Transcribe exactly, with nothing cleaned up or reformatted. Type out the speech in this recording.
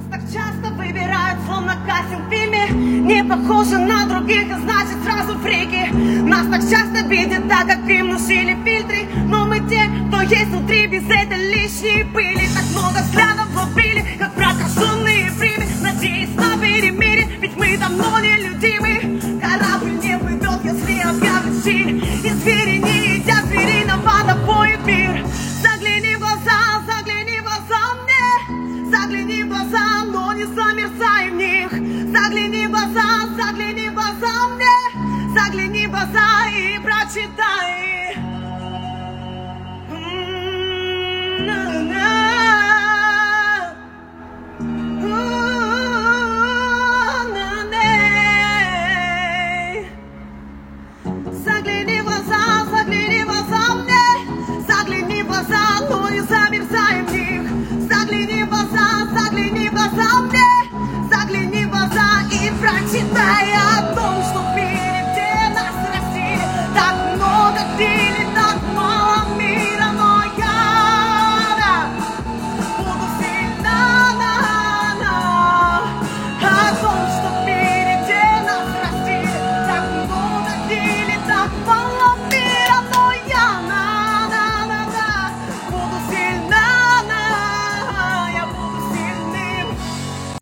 так часто выбирают, словно кастинг в фильме. Не похожи на других, а значит сразу фрики. Нас так часто видят, так как им носили фильтры. Но мы те, кто есть внутри, без этой лишней пыли. Так много взглядов ловили, как прокаженные прими. Надеюсь на перемирие, ведь мы давно нелюдимы. Корабль не плывет, если объявят силе. И звери не едят зверей, нам подобоит мир. Загляни в глаза, загляни в глаза мне. Загляни в глаза, но не замерзай в них. Загляни в глаза, загляни в глаза мне. Загляни в глаза и прочитай.